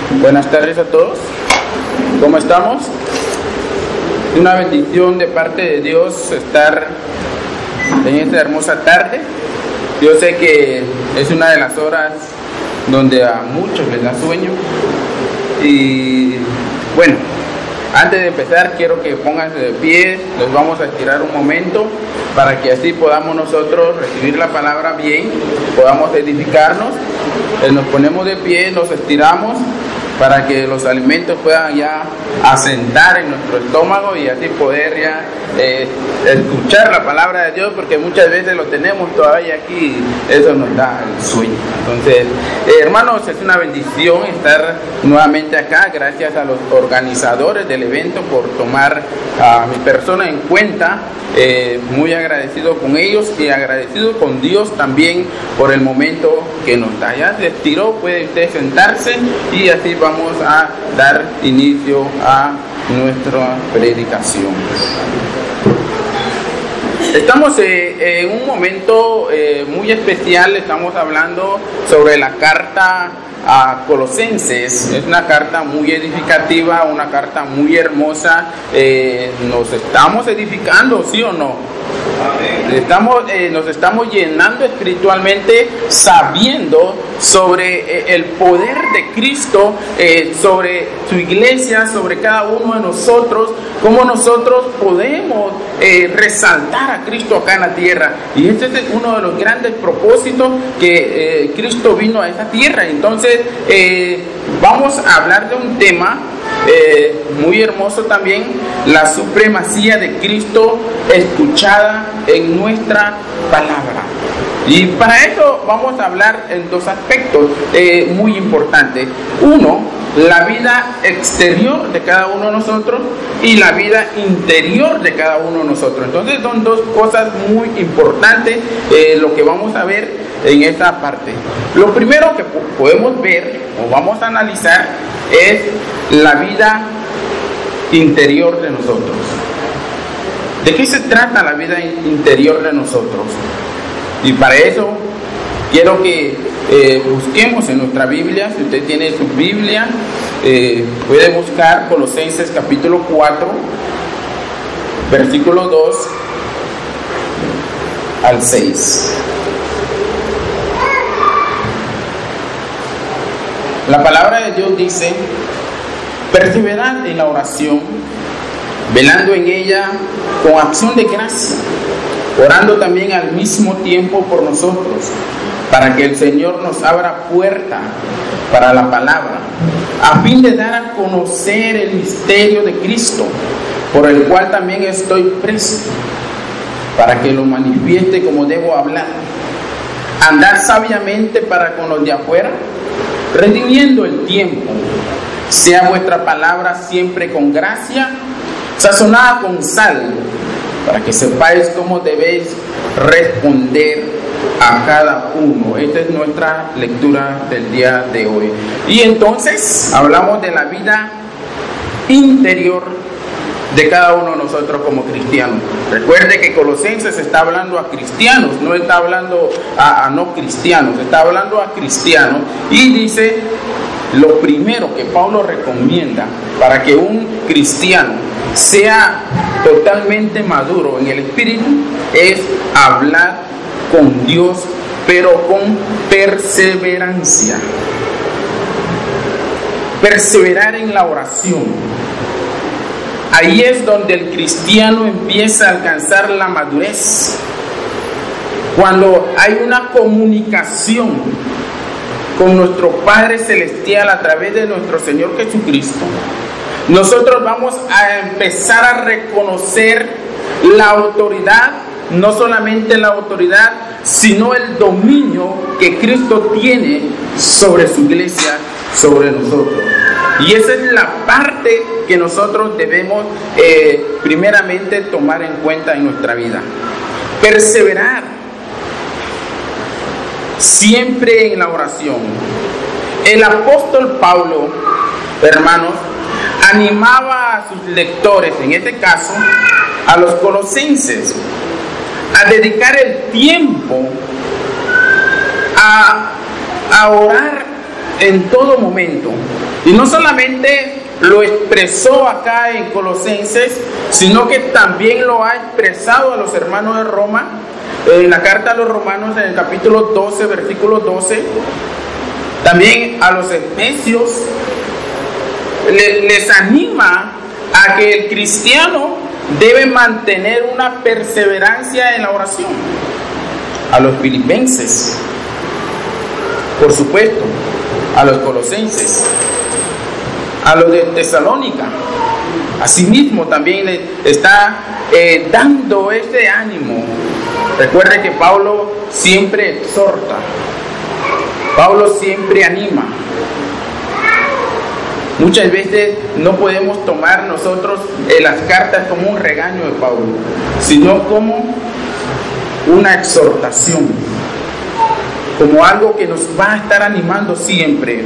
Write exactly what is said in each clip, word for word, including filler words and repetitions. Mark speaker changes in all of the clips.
Speaker 1: Buenas tardes a todos. ¿Cómo estamos? Es una bendición de parte de Dios estar en esta hermosa tarde. Yo sé que es una de las horas donde a muchos les da sueño. Y bueno, antes de empezar quiero que pónganse de pie. Los vamos a estirar un momento para que así podamos nosotros recibir la palabra bien, podamos edificarnos. Nos ponemos de pie, nos estiramos para que los alimentos puedan ya asentar en nuestro estómago y así poder ya eh, escuchar la palabra de Dios, porque muchas veces lo tenemos todavía aquí y eso nos da el sueño. Entonces, eh, hermanos, es una bendición estar nuevamente acá. Gracias a los organizadores del evento por tomar a mi persona en cuenta. Eh, muy agradecido con ellos y agradecido con Dios también por el momento que nos da. Ya se estiró, puede usted sentarse y así vamos a dar inicio a nuestra predicación. Estamos eh, en un momento eh, muy especial. Estamos hablando sobre la carta a Colosenses. Es una carta muy edificativa, una carta muy hermosa. Eh, nos estamos edificando, ¿sí o no? Estamos, eh, nos estamos llenando espiritualmente, sabiendo sobre eh, el poder de Cristo, eh, sobre su iglesia, sobre cada uno de nosotros, cómo nosotros podemos eh, resaltar a Cristo acá en la tierra. Y este es uno de los grandes propósitos que eh, Cristo vino a esta tierra. Entonces eh, vamos a hablar de un tema Eh, muy hermoso también, la supremacía de Cristo escuchada en nuestra palabra. Y para eso vamos a hablar en dos aspectos eh, muy importantes. Uno, la vida exterior de cada uno de nosotros y la vida interior de cada uno de nosotros. Entonces son dos cosas muy importantes eh, lo que vamos a ver en esta parte. Lo primero que podemos ver o vamos a analizar es la vida interior de nosotros. ¿De qué se trata la vida interior de nosotros? Y para eso quiero que eh, busquemos en nuestra Biblia. Si usted tiene su Biblia, eh, puede buscar Colosenses capítulo cuatro, versículo dos al seis. La palabra de Dios dice: perseverad en la oración, velando en ella con acción de gracia, orando también al mismo tiempo por nosotros, para que el Señor nos abra puerta para la palabra, a fin de dar a conocer el misterio de Cristo, por el cual también estoy preso, para que lo manifieste como debo hablar. Andad sabiamente para con los de afuera, redimiendo el tiempo. Sea vuestra palabra siempre con gracia, sazonada con sal, para que sepáis cómo debéis responder a cada uno. Esta es nuestra lectura del día de hoy. Y entonces hablamos de la vida interior de cada uno de nosotros como cristianos. Recuerde que Colosenses está hablando a cristianos, no está hablando a, a no cristianos, está hablando a cristianos. Y dice, lo primero que Pablo recomienda para que un cristiano sea totalmente maduro en el espíritu es hablar con Dios, pero con perseverancia. Perseverar en la oración. Ahí es donde el cristiano empieza a alcanzar la madurez. Cuando hay una comunicación con nuestro Padre Celestial a través de nuestro Señor Jesucristo, nosotros vamos a empezar a reconocer la autoridad, no solamente la autoridad, sino el dominio que Cristo tiene sobre su iglesia, sobre nosotros. Y esa es la parte que nosotros debemos eh, primeramente tomar en cuenta en nuestra vida. Perseverar siempre en la oración. El apóstol Pablo, hermanos, animaba a sus lectores, en este caso a los colosenses, a dedicar el tiempo a, a orar en todo momento. Y no solamente lo expresó acá en Colosenses, sino que también lo ha expresado a los hermanos de Roma, en la carta a los romanos en el capítulo doce, versículo doce, también a los efesios. Les, les anima a que el cristiano debe mantener una perseverancia en la oración. A los filipenses, por supuesto, a los colosenses, a los de Tesalónica. Asimismo también le está eh, dando ese ánimo. Recuerde que Pablo siempre exhorta, Pablo siempre anima. Muchas veces no podemos tomar nosotros eh, las cartas como un regaño de Pablo, sino como una exhortación, como algo que nos va a estar animando siempre.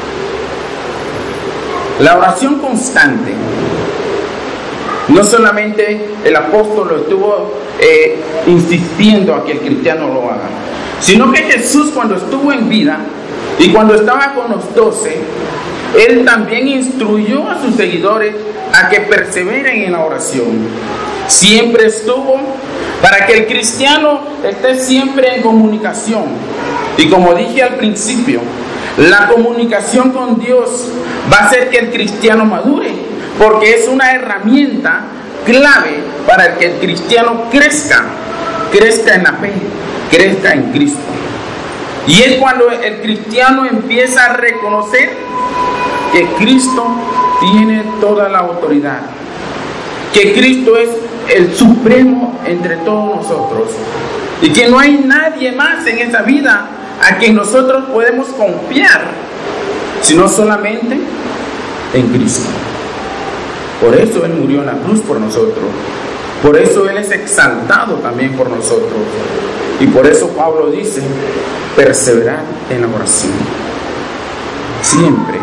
Speaker 1: La oración constante, no solamente el apóstol lo estuvo eh, insistiendo a que el cristiano lo haga, sino que Jesús, cuando estuvo en vida y cuando estaba con los doce, Él también instruyó a sus seguidores a que perseveren en la oración. Siempre estuvo para que el cristiano esté siempre en comunicación. Y como dije al principio, la comunicación con Dios va a hacer que el cristiano madure, porque es una herramienta clave para que el cristiano crezca, crezca en la fe, crezca en Cristo. Y es cuando el cristiano empieza a reconocer que Cristo tiene toda la autoridad, que Cristo es el supremo entre todos nosotros y que no hay nadie más en esta vida a quien nosotros podemos confiar, sino solamente en Cristo. Por eso Él murió en la cruz por nosotros, por eso Él es exaltado también por nosotros, y por eso Pablo dice: perseverar en la oración siempre.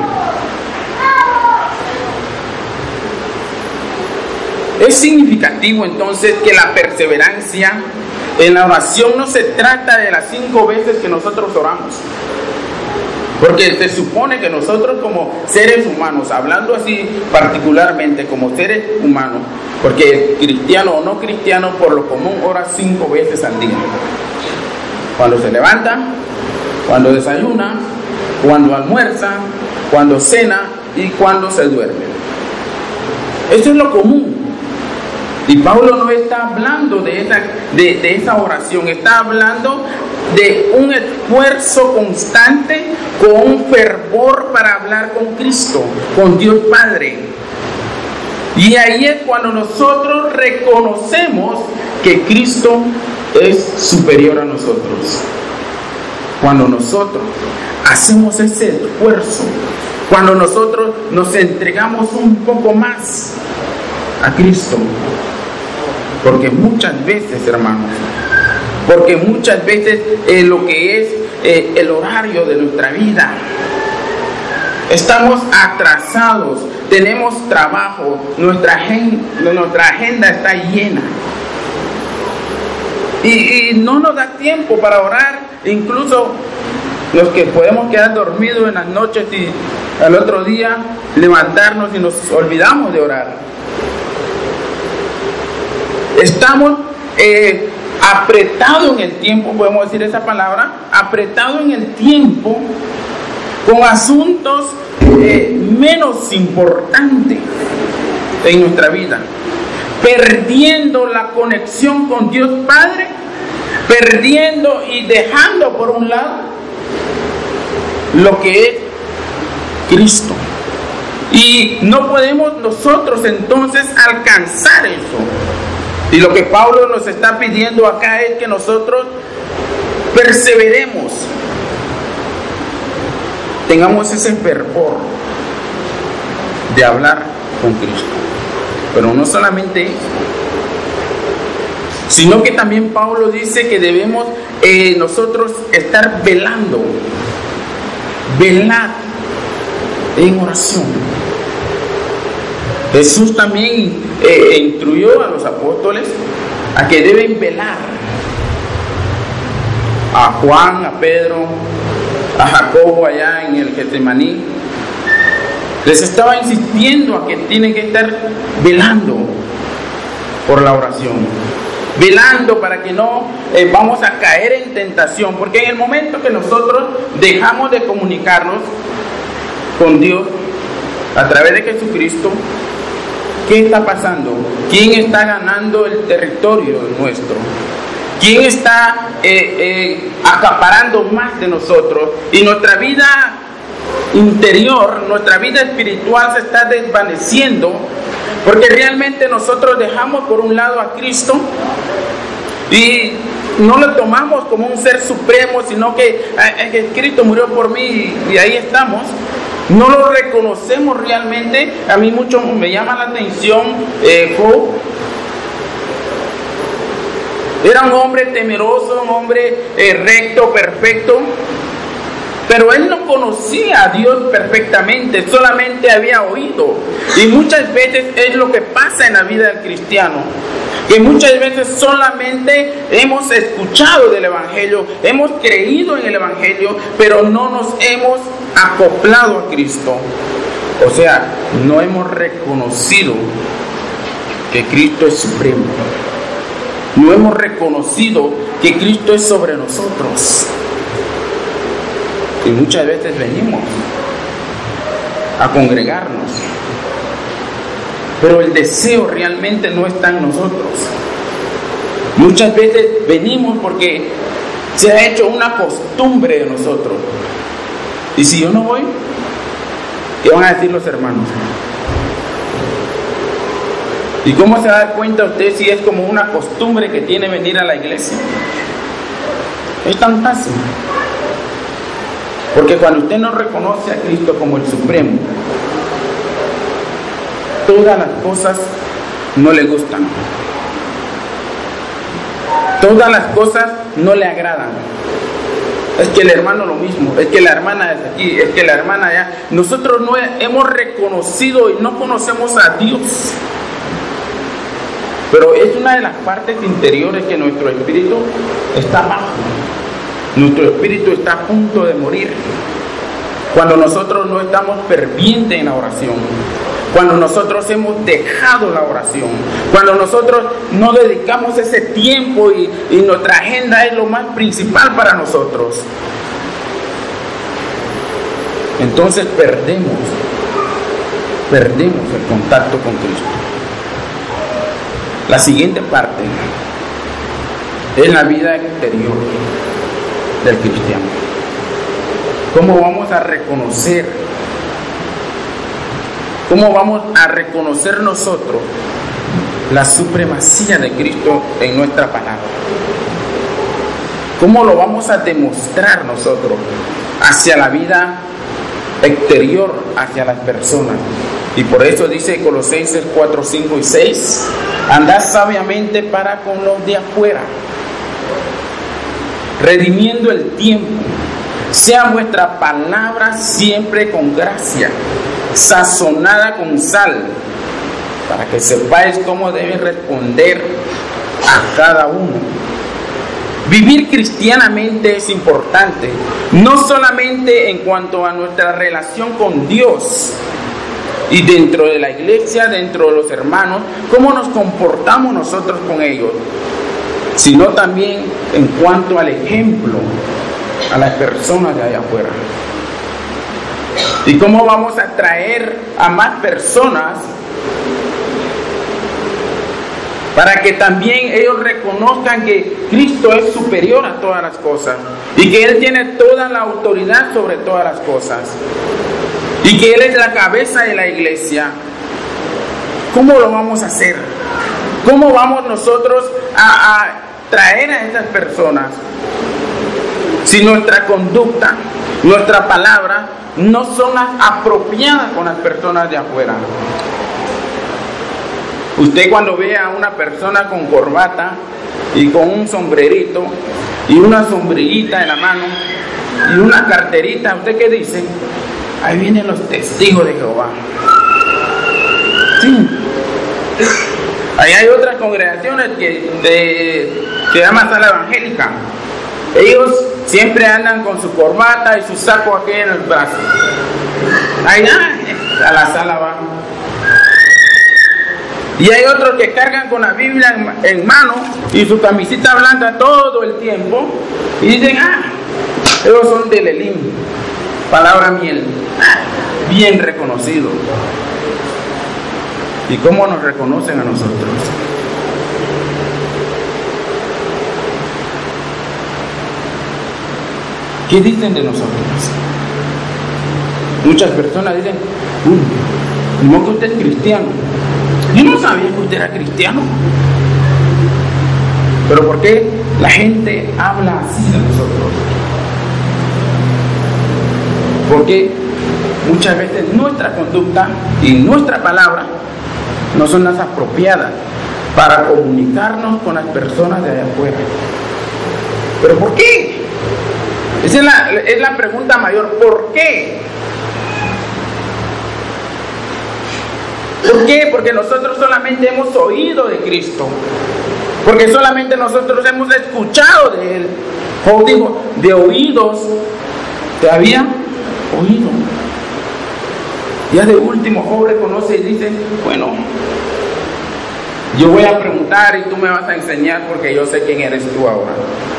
Speaker 1: Es significativo entonces que la perseverancia en la oración no se trata de las cinco veces que nosotros oramos, porque se supone que nosotros como seres humanos, hablando así particularmente como seres humanos, porque cristiano o no cristiano por lo común ora cinco veces al día: cuando se levanta, cuando desayuna, cuando almuerza, cuando cena y cuando se duerme. Eso es lo común. Y Pablo no está hablando de esa, de, de esa oración, está hablando de un esfuerzo constante con un fervor para hablar con Cristo, con Dios Padre. Y ahí es cuando nosotros reconocemos que Cristo es superior a nosotros. Cuando nosotros hacemos ese esfuerzo, cuando nosotros nos entregamos un poco más a Cristo. Porque muchas veces, hermanos, porque muchas veces eh, lo que es eh, el horario de nuestra vida, estamos atrasados, tenemos trabajo, nuestra agenda, nuestra agenda está llena. Y, y no nos da tiempo para orar, incluso los que podemos quedar dormidos en las noches y al otro día levantarnos y nos olvidamos de orar. Estamos eh, apretados en el tiempo, podemos decir esa palabra, apretados en el tiempo con asuntos eh, menos importantes en nuestra vida, perdiendo la conexión con Dios Padre, perdiendo y dejando por un lado lo que es Cristo. Y no podemos nosotros entonces alcanzar eso. Y lo que Pablo nos está pidiendo acá es que nosotros perseveremos, tengamos ese fervor de hablar con Cristo. Pero no solamente eso, sino que también Pablo dice que debemos eh, nosotros estar velando, velar en oración. Jesús también eh, instruyó a los apóstoles a que deben velar. A Juan, a Pedro, a Jacobo allá en el Getsemaní, les estaba insistiendo a que tienen que estar velando por la oración, velando para que no eh, vamos a caer en tentación, porque en el momento que nosotros dejamos de comunicarnos con Dios a través de Jesucristo, ¿qué está pasando? ¿Quién está ganando el territorio nuestro? ¿Quién está eh, eh, acaparando más de nosotros? Y nuestra vida interior, nuestra vida espiritual se está desvaneciendo, porque realmente nosotros dejamos por un lado a Cristo y no lo tomamos como un ser supremo, sino que, que Cristo murió por mí y, y ahí estamos. No lo reconocemos realmente. A mí mucho me llama la atención eh, Job. Era un hombre temeroso, un hombre eh, recto, perfecto, pero él no conocía a Dios perfectamente, solamente había oído. Y muchas veces es lo que pasa en la vida del cristiano, que muchas veces solamente hemos escuchado del Evangelio, hemos creído en el Evangelio, pero no nos hemos acoplado a Cristo. O sea, no hemos reconocido que Cristo es supremo. No hemos reconocido que Cristo es sobre nosotros. Y muchas veces venimos a congregarnos, pero el deseo realmente no está en nosotros. Muchas veces venimos porque se ha hecho una costumbre de nosotros. Y si yo no voy, ¿qué van a decir los hermanos? ¿Y cómo se da cuenta usted si es como una costumbre que tiene venir a la iglesia? Es tan fácil. Porque cuando usted no reconoce a Cristo como el Supremo, todas las cosas no le gustan. Todas las cosas no le agradan. Es que el hermano lo mismo, es que la hermana es aquí, es que la hermana allá. Nosotros no hemos reconocido y no conocemos a Dios. Pero es una de las partes interiores que nuestro espíritu está bajo. Nuestro espíritu está a punto de morir. Cuando nosotros no estamos fervientes en la oración. Cuando nosotros hemos dejado la oración. Cuando nosotros no dedicamos ese tiempo y, y nuestra agenda es lo más principal para nosotros. Entonces perdemos, perdemos el contacto con Cristo. La siguiente parte es la vida exterior del cristiano. ¿Cómo vamos a reconocer? ¿Cómo vamos a reconocer nosotros la supremacía de Cristo en nuestra palabra? ¿Cómo lo vamos a demostrar nosotros hacia la vida exterior, hacia las personas? Y por eso dice Colosenses cuatro, cinco y seis, andad sabiamente para con los de afuera, redimiendo el tiempo, sea vuestra palabra siempre con gracia, sazonada con sal, para que sepáis cómo deben responder a cada uno. Vivir cristianamente es importante, no solamente en cuanto a nuestra relación con Dios y dentro de la iglesia, dentro de los hermanos, cómo nos comportamos nosotros con ellos, sino también en cuanto al ejemplo a las personas de allá afuera. Y cómo vamos a atraer a más personas para que también ellos reconozcan que Cristo es superior a todas las cosas y que Él tiene toda la autoridad sobre todas las cosas y que Él es la cabeza de la iglesia. ¿Cómo lo vamos a hacer? ¿Cómo vamos nosotros a, a traer a esas personas si nuestra conducta, nuestra palabra no son las apropiadas con las personas de afuera? Usted cuando ve a una persona con corbata y con un sombrerito y una sombrillita en la mano y una carterita, ¿usted qué dice? Ahí vienen los testigos de Jehová. Sí. Ahí hay otras congregaciones que de, se llama Sala Evangélica. Ellos siempre andan con su corbata y su saco aquí en el brazo. Ahí, a la sala van. Y hay otros que cargan con la Biblia en, en mano y su camisita blanca todo el tiempo y dicen, ah, ellos son del Elim, palabra miel, ah, bien reconocido. ¿Y cómo nos reconocen a nosotros? ¿Qué dicen de nosotros? Muchas personas dicen, uh, no que usted es cristiano. Yo no sabía que usted era cristiano. Pero ¿por qué la gente habla así de nosotros? Porque muchas veces nuestra conducta y nuestra palabra no son las apropiadas para comunicarnos con las personas de allá afuera. ¿Pero por qué? Esa es la, es la pregunta mayor. ¿Por qué? ¿Por qué? Porque nosotros solamente hemos oído de Cristo. Porque solamente nosotros hemos escuchado de Él. O digo, de oídos. ¿Te había oído? Ya de último, Job reconoce y dice, bueno, yo voy a preguntar y tú me vas a enseñar porque yo sé quién eres tú ahora.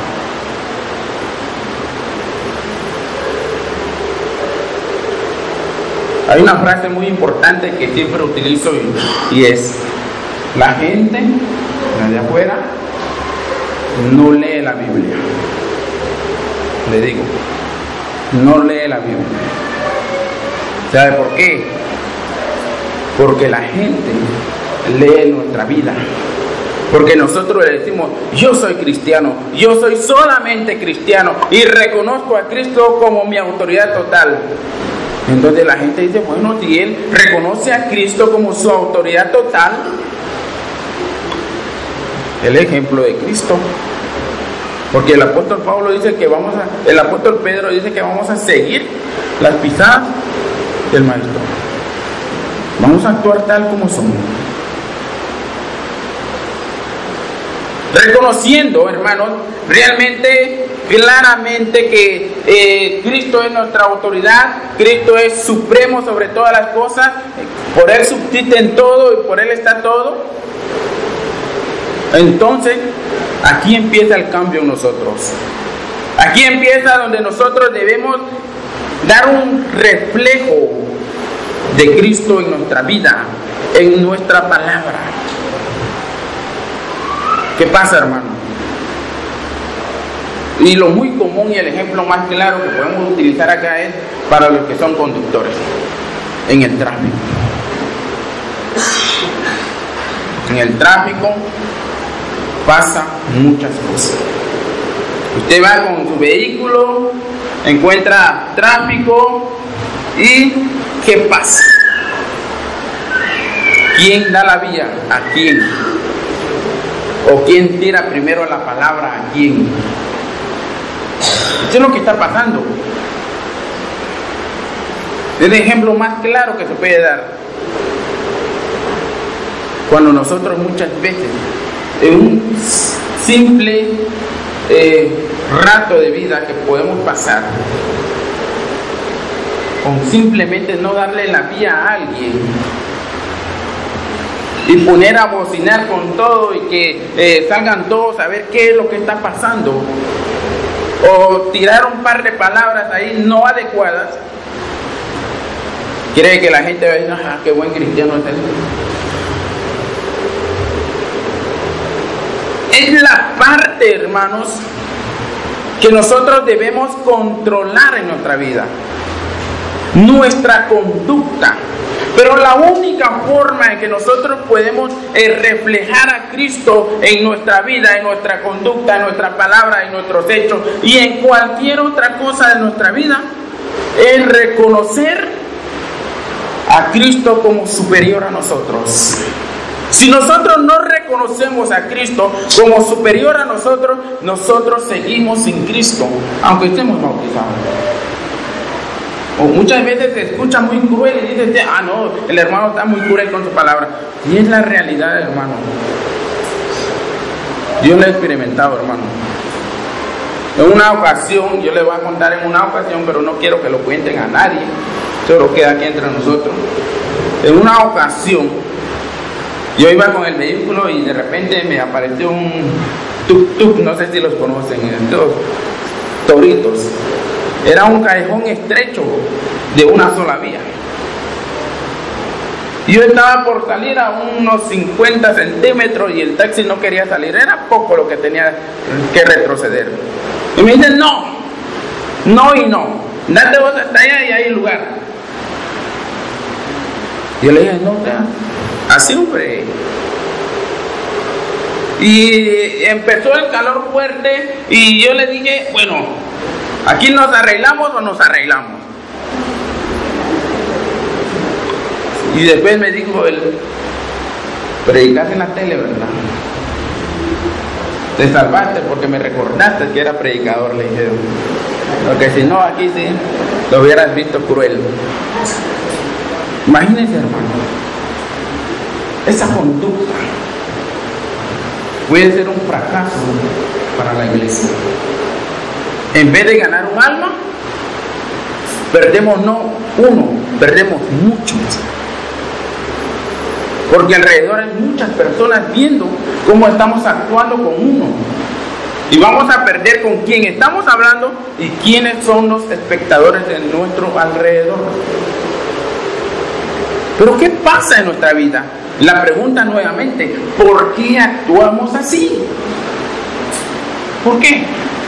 Speaker 1: Hay una frase muy importante que siempre utilizo y, y es, la gente de afuera no lee la Biblia. Le digo, no lee la Biblia. ¿Sabe por qué? Porque la gente lee nuestra vida. Porque nosotros le decimos, yo soy cristiano, yo soy solamente cristiano y reconozco a Cristo como mi autoridad total. Entonces la gente dice, bueno, si él reconoce a Cristo como su autoridad total, el ejemplo de Cristo. Porque el apóstol Pablo dice que vamos a, el apóstol Pedro dice que vamos a seguir las pisadas del maestro. Vamos a actuar tal como somos. Reconociendo, hermanos, realmente, claramente que eh, Cristo es nuestra autoridad, Cristo es supremo sobre todas las cosas, por Él subsiste en todo y por Él está todo. Entonces, aquí empieza el cambio en nosotros. Aquí empieza donde nosotros debemos dar un reflejo de Cristo en nuestra vida, en nuestra palabra. ¿Qué pasa, hermano? Y lo muy común y el ejemplo más claro que podemos utilizar acá es para los que son conductores en el tráfico. En el tráfico pasa muchas cosas. Usted va con su vehículo, encuentra tráfico y ¿qué pasa? ¿Quién da la vía? ¿A quién? ¿O quién tira primero la palabra a quién? Eso es lo que está pasando. Es el ejemplo más claro que se puede dar. Cuando nosotros muchas veces, en un simple eh, rato de vida que podemos pasar, con simplemente no darle la vía a alguien, y poner a bocinar con todo y que eh, salgan todos a ver qué es lo que está pasando, o tirar un par de palabras ahí no adecuadas, cree que la gente va a decir, ah, qué buen cristiano es él. Es la parte, hermanos, que nosotros debemos controlar en nuestra vida, nuestra conducta. Pero la única forma en que nosotros podemos eh, reflejar a Cristo en nuestra vida, en nuestra conducta, en nuestra palabra, en nuestros hechos y en cualquier otra cosa de nuestra vida, es reconocer a Cristo como superior a nosotros. Si nosotros no reconocemos a Cristo como superior a nosotros, nosotros seguimos sin Cristo, aunque estemos bautizados. O muchas veces se escucha muy cruel y dice, ah no, el hermano está muy cruel con su palabra. Y es la realidad, hermano. Yo lo he experimentado, hermano. En una ocasión, yo les voy a contar en una ocasión, pero no quiero que lo cuenten a nadie, solo queda aquí entre nosotros. En una ocasión, yo iba con el vehículo y de repente me apareció un tuk-tuk, no sé si los conocen, estos toritos. Era un callejón estrecho de una sola vía. Yo estaba por salir a unos cincuenta centímetros y el taxi no quería salir, era poco lo que tenía que retroceder. Y me dicen, no, no y no, date vos hasta allá y hay lugar. Yo le dije, no, ya, así hombre. Y empezó el calor fuerte y yo le dije, bueno, ¿aquí nos arreglamos o nos arreglamos? Y después me dijo él, predicaste en la tele, ¿verdad? Te salvaste porque me recordaste que era predicador, le dije. Porque si no, aquí sí, lo hubieras visto cruel. Imagínense, hermano, esa conducta puede ser un fracaso para la iglesia. En vez de ganar un alma, perdemos no uno, perdemos muchos. Porque alrededor hay muchas personas viendo cómo estamos actuando con uno. Y vamos a perder con quién estamos hablando y quiénes son los espectadores de nuestro alrededor. Pero ¿qué pasa en nuestra vida? La pregunta nuevamente, ¿por qué actuamos así? ¿Por qué?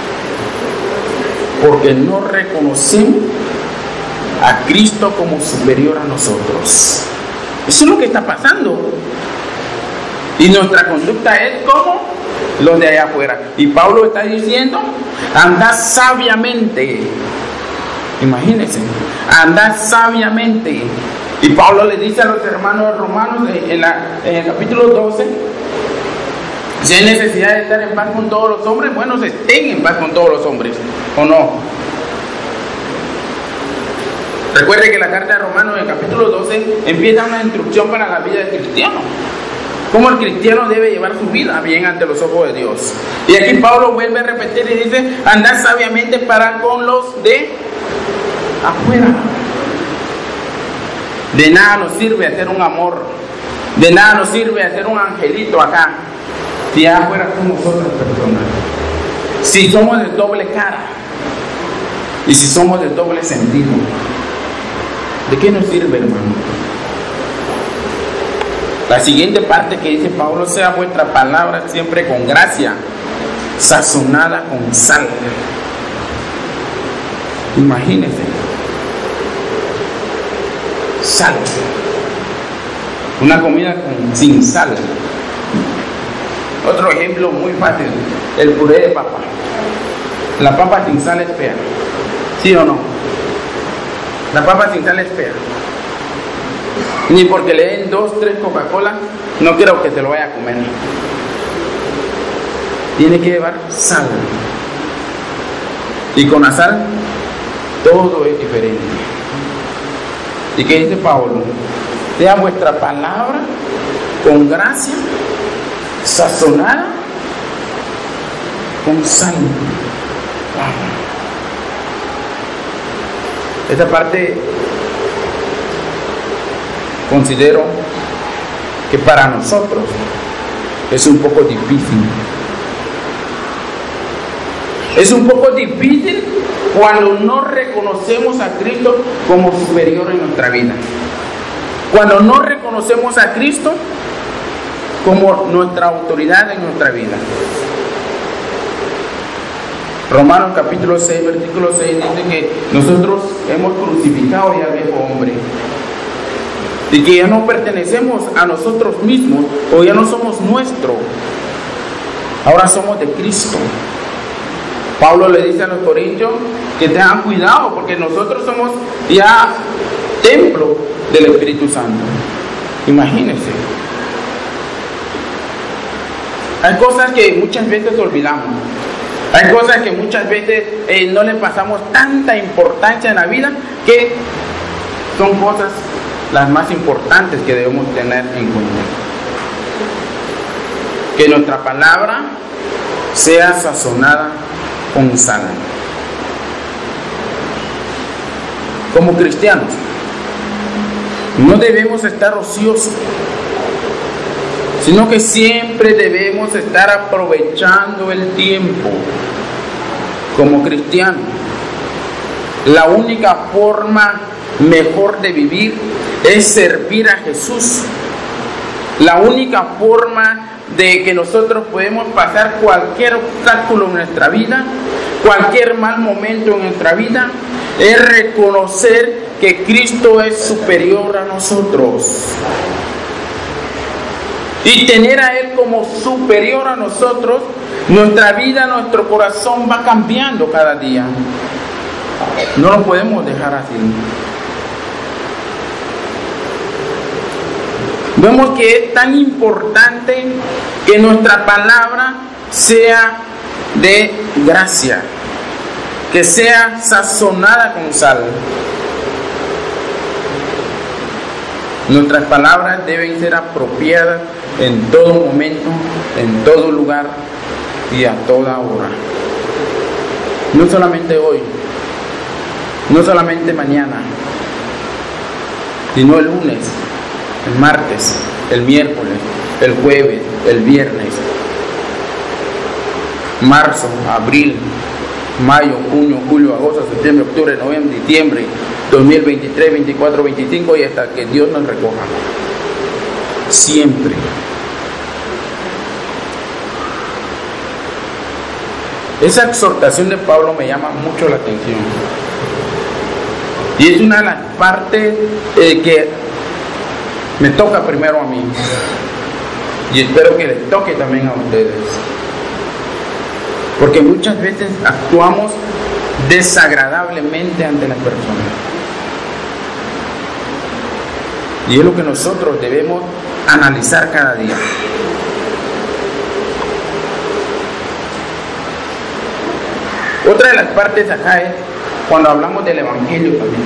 Speaker 1: Porque no reconocemos a Cristo como superior a nosotros. Eso es lo que está pasando. Y nuestra conducta es como los de allá afuera. Y Pablo está diciendo, andad sabiamente. Imagínense, andad sabiamente. Y Pablo le dice a los hermanos romanos en, la, en el capítulo doce, si hay necesidad de estar en paz con todos los hombres, bueno, estén en paz con todos los hombres, ¿o no? Recuerde que la carta de Romanos en el capítulo doce empieza una instrucción para la vida del cristiano. Cómo el cristiano debe llevar su vida bien ante los ojos de Dios. Y aquí Pablo vuelve a repetir y dice, andad sabiamente para con los de afuera. De nada nos sirve hacer un amor. De nada nos sirve hacer un angelito acá, si allá afuera somos otras personas. Si somos de doble cara y si somos de doble sentido, ¿de qué nos sirve, hermano? La siguiente parte que dice Pablo, sea vuestra palabra siempre con gracia, sazonada con sal. Imagínense, sal, una comida con, sin sal. Otro ejemplo muy fácil, el puré de papa. La papa sin sal es fea, ¿sí o no? La papa sin sal es fea. Ni porque le den dos, tres Coca-Cola, no quiero que te lo vaya a comer. Tiene que llevar sal. Y con la sal, todo es diferente. ¿Y qué dice Pablo? Sea vuestra palabra con gracia, sazonada con sal. Esa parte considero que para nosotros es un poco difícil. Es un poco difícil cuando no reconocemos a Cristo como superior en nuestra vida. Cuando no reconocemos a Cristo como nuestra autoridad en nuestra vida. Romanos capítulo seis, versículo seis dice que nosotros hemos crucificado ya al viejo hombre. Y que ya no pertenecemos a nosotros mismos, o ya no somos nuestros. Ahora somos de Cristo. Pablo le dice a los corintios que tengan cuidado, porque nosotros somos ya templo del Espíritu Santo. Imagínense. Hay cosas que muchas veces olvidamos. Hay cosas que muchas veces eh, no le pasamos tanta importancia en la vida, que son cosas las más importantes que debemos tener en cuenta. Que nuestra palabra sea sazonada con sal. Como cristianos, no debemos estar ociosos, sino que siempre debemos estar aprovechando el tiempo. Como cristianos, la única forma mejor de vivir es servir a Jesús. La única forma de que nosotros podemos pasar cualquier obstáculo en nuestra vida, cualquier mal momento en nuestra vida, es reconocer que Cristo es superior a nosotros. Y tener a Él como superior a nosotros, nuestra vida, nuestro corazón va cambiando cada día. No lo podemos dejar así. Vemos que es tan importante que nuestra palabra sea de gracia, que sea sazonada con sal. Nuestras palabras deben ser apropiadas en todo momento, en todo lugar y a toda hora. No solamente hoy, no solamente mañana, sino el lunes, el martes, el miércoles, el jueves, el viernes, marzo, abril, mayo, junio, julio, agosto, septiembre, octubre, noviembre, diciembre, dos mil veintitrés, veinticuatro, veinticinco y hasta que Dios nos recoja. Siempre. Esa exhortación de Pablo me llama mucho la atención. Y es una de las partes eh, que me toca primero a mí. Y espero que les toque también a ustedes. Porque muchas veces actuamos desagradablemente ante las personas. Y es lo que nosotros debemos analizar cada día. Otra de las partes acá es cuando hablamos del Evangelio también.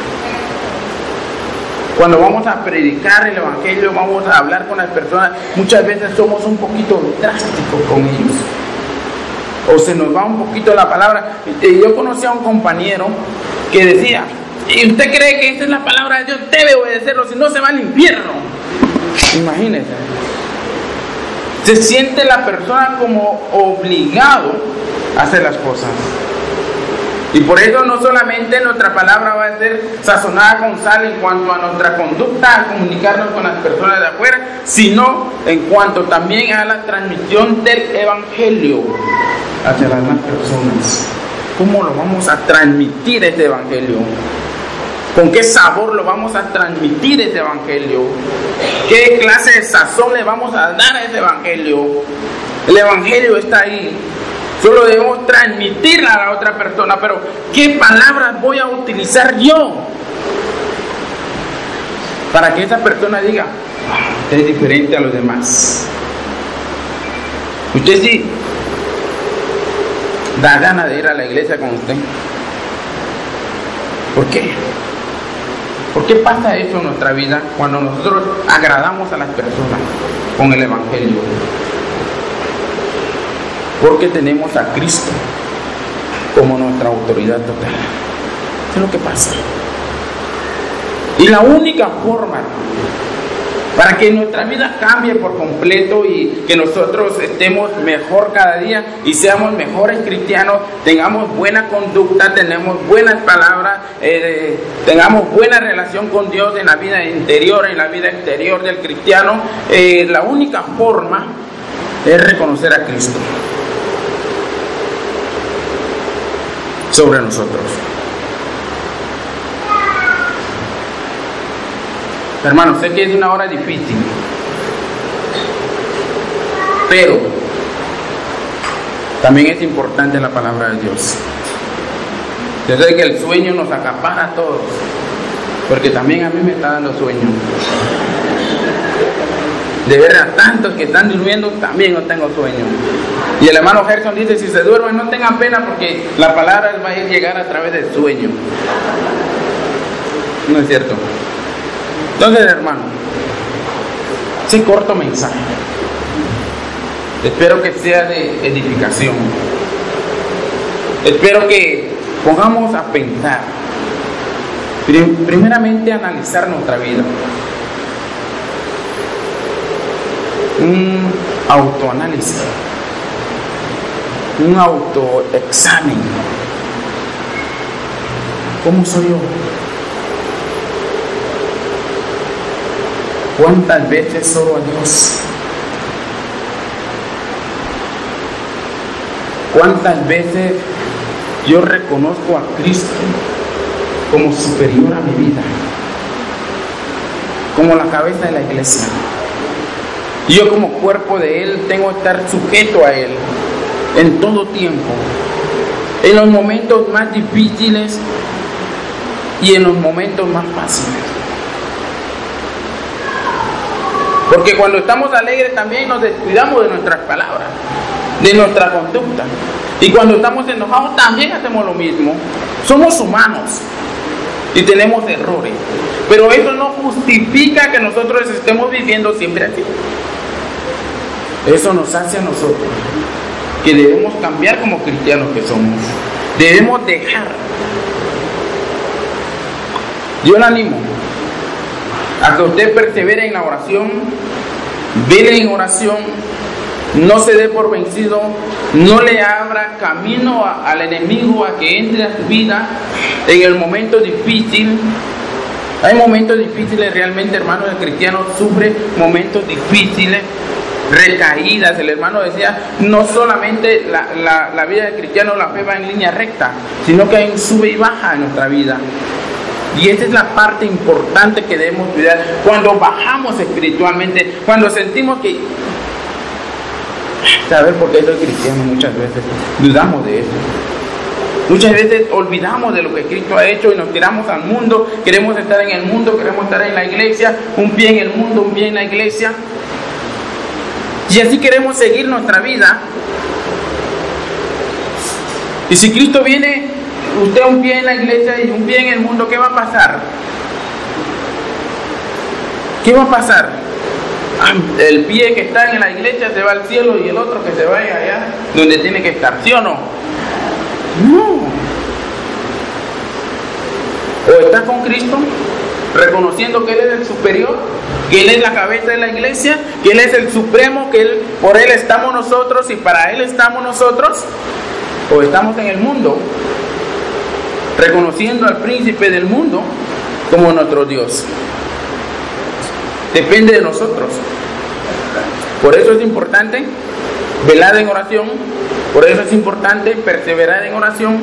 Speaker 1: Cuando vamos a predicar el Evangelio, vamos a hablar con las personas, muchas veces somos un poquito drásticos con ellos. O se nos va un poquito la palabra. Yo conocí a un compañero que decía, ¿y usted cree que esta es la palabra de Dios? Debe obedecerlo, si no se va al infierno. Imagínense. Se siente la persona como obligado a hacer las cosas. Y por eso no solamente nuestra palabra va a ser sazonada con sal en cuanto a nuestra conducta, a comunicarnos con las personas de afuera, sino en cuanto también a la transmisión del Evangelio hacia las demás personas. ¿Cómo lo vamos a transmitir este Evangelio? ¿Con qué sabor lo vamos a transmitir este Evangelio? ¿Qué clase de sazón le vamos a dar a este Evangelio? El Evangelio está ahí. Solo debemos transmitirla a la otra persona, pero ¿qué palabras voy a utilizar yo? Para que esa persona diga, ah, usted es diferente a los demás. Usted sí da ganas de ir a la iglesia con usted. ¿Por qué? ¿Por qué pasa eso en nuestra vida cuando nosotros agradamos a las personas con el Evangelio? Porque tenemos a Cristo como nuestra autoridad total. Eso es lo que pasa. Y la única forma para que nuestra vida cambie por completo y que nosotros estemos mejor cada día y seamos mejores cristianos, tengamos buena conducta, tenemos buenas palabras, eh, tengamos buena relación con Dios en la vida interior, en la vida exterior del cristiano, eh, la única forma es reconocer a Cristo sobre nosotros. Hermanos, sé que es una hora difícil, pero también es importante la palabra de Dios. Yo sé que el sueño nos acapara a todos, porque también a mí me está dando sueño. De ver a tantos que están durmiendo, también no tengo sueño. Y el hermano Gerson dice, si se duermen no tengan pena, porque la palabra va a llegar a través del sueño. ¿No es cierto? Entonces, hermano, ese corto mensaje, espero que sea de edificación. espero que pongamos a pensar, primeramente a analizar nuestra vida, un autoanálisis, un autoexamen. ¿Cómo soy yo? ¿Cuántas veces oro a Dios? ¿Cuántas veces yo reconozco a Cristo como superior a mi vida, como la cabeza de la iglesia? Y yo como cuerpo de Él tengo que estar sujeto a Él en todo tiempo, en los momentos más difíciles y en los momentos más fáciles. Porque cuando estamos alegres también nos descuidamos de nuestras palabras, de nuestra conducta. Y cuando estamos enojados también hacemos lo mismo. Somos humanos y tenemos errores, pero eso no justifica que nosotros estemos viviendo siempre así. Eso nos hace a nosotros que debemos cambiar como cristianos que somos. Debemos dejar. Yo le animo a que usted persevere en la oración, vele en oración, no se dé por vencido, no le abra camino a, al enemigo a que entre a su vida en el momento difícil. Hay momentos difíciles realmente, hermanos, el cristiano sufre momentos difíciles, recaídas. El hermano decía, no solamente la, la, la vida del cristiano, la fe va en línea recta, sino que hay un sube y baja en nuestra vida. Y esa es la parte importante que debemos cuidar. Cuando bajamos espiritualmente, cuando sentimos que, ¿saber por qué soy cristiano? Muchas veces dudamos de eso. Muchas veces olvidamos de lo que Cristo ha hecho y nos tiramos al mundo. Queremos estar en el mundo, queremos estar en la iglesia, un pie en el mundo, un pie en la iglesia. Y así queremos seguir nuestra vida. Y si Cristo viene, usted un pie en la iglesia y un pie en el mundo, ¿qué va a pasar? ¿Qué va a pasar? El pie que está en la iglesia se va al cielo y el otro que se vaya allá donde tiene que estar, ¿sí o no? No. O está con Cristo, reconociendo que Él es el superior, que Él es la cabeza de la iglesia, que Él es el supremo, que Él, por Él estamos nosotros y para Él estamos nosotros. O estamos en el mundo, reconociendo al príncipe del mundo como nuestro Dios. Depende de nosotros. Por eso es importante velar en oración, por eso es importante perseverar en oración.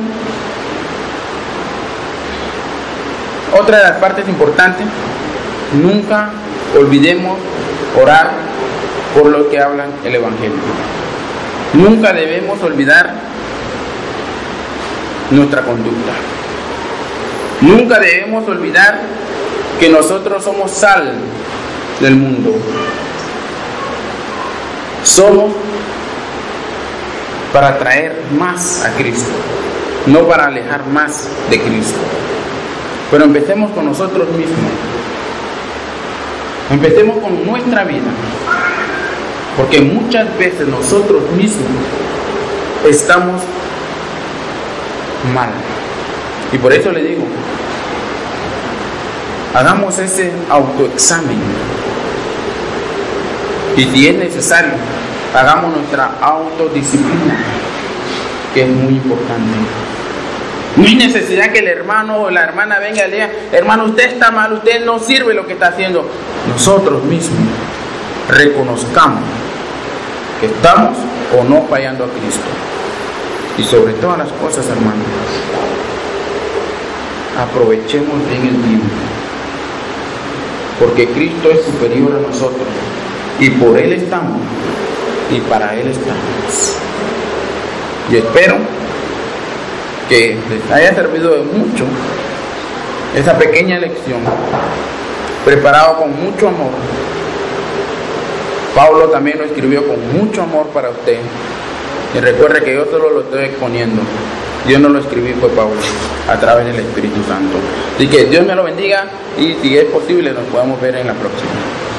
Speaker 1: Otra de las partes importantes, nunca olvidemos orar por los que hablan el Evangelio. Nunca debemos olvidar nuestra conducta. Nunca debemos olvidar que nosotros somos sal del mundo. Somos para traer más a Cristo, no para alejar más de Cristo. Pero empecemos con nosotros mismos. Empecemos con nuestra vida. Porque muchas veces nosotros mismos estamos mal. Y por eso le digo, hagamos ese autoexamen. Y si es necesario, hagamos nuestra autodisciplina, que es muy importante. No hay necesidad que el hermano o la hermana venga y le diga, hermano, usted está mal, usted no sirve lo que está haciendo. Nosotros mismos reconozcamos que estamos o no fallando a Cristo. Y sobre todas las cosas, hermanos, aprovechemos bien el tiempo, porque Cristo es superior a nosotros y por Él estamos y para Él estamos. Y espero que les haya servido de mucho esa pequeña lección, preparado con mucho amor. Pablo también lo escribió con mucho amor para usted. Y recuerde que yo solo lo estoy exponiendo. Yo no lo escribí, fue Pablo, a través del Espíritu Santo. Así que Dios me lo bendiga y si es posible nos podemos ver en la próxima.